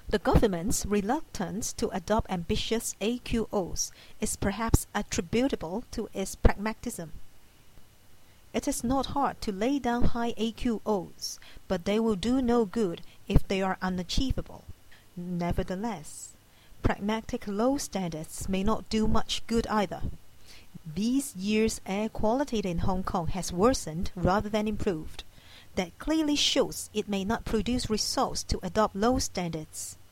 The government's reluctance to adopt ambitious AQOs is perhaps attributable to its pragmatism. It is not hard to lay down high AQOs, but they will do no good if they are unachievable. Nevertheless, pragmatic low standards may not do much good either. These years' air quality in Hong Kong has worsened rather than improved. That clearly shows it may not produce results to adopt low standards.